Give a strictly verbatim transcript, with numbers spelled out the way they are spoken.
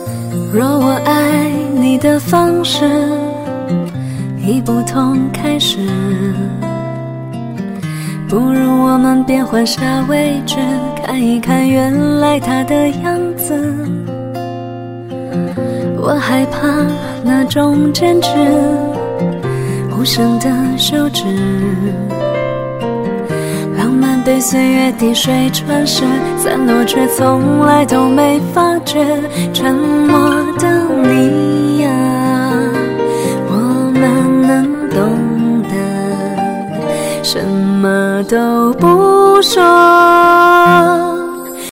若我爱你的方式已不同开始，不如我们别换下位置，看一看原来他的样子。我害怕那种坚持，无声的休止，浪漫被岁月滴水穿石，散落却从来都没发觉。沉默的你呀，我们能懂得，什么都不说，